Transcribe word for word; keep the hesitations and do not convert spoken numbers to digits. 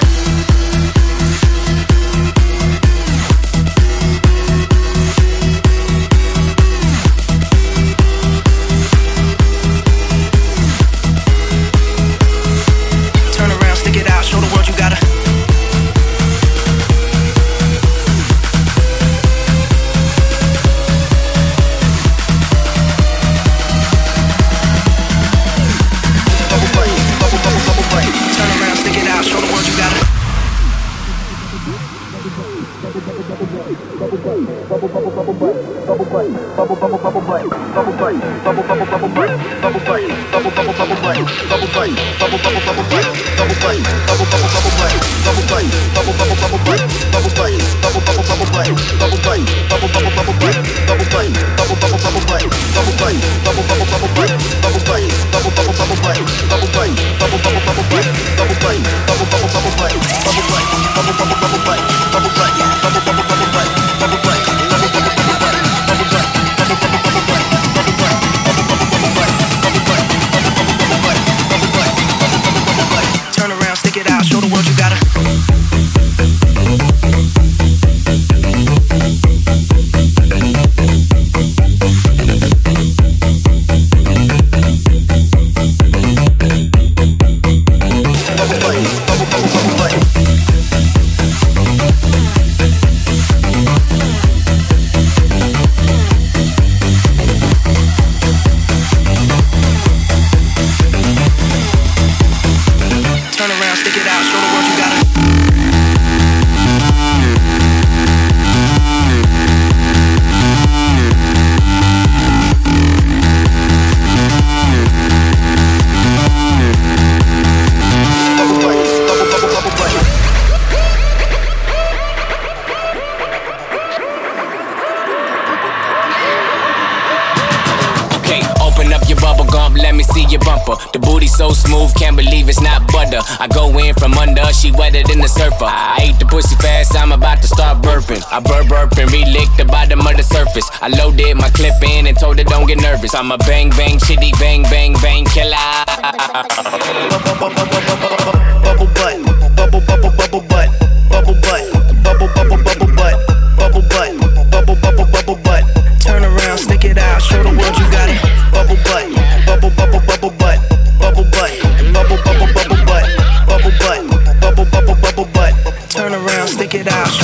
The booty so smooth, can't believe it's not butter. I go in from under, she wetter than the surfer. I ate the pussy fast, I'm about to start burping. I burp burp and re-lick the bottom of the surface. I loaded my clip in and told her don't get nervous. I'm a bang bang shitty bang bang bang killer. Bubble butt, bubble bubble bubble butt, bubble butt, bubble bubble bubble butt, bubble butt, bubble bubble bubble butt. Turn around, stick it out, show the world you got it. Bubble butt, bubble bubble bubble butt, bubble butt, bubble bubble bubble butt, bubble butt, bubble bubble bubble butt. Turn around, stick it out.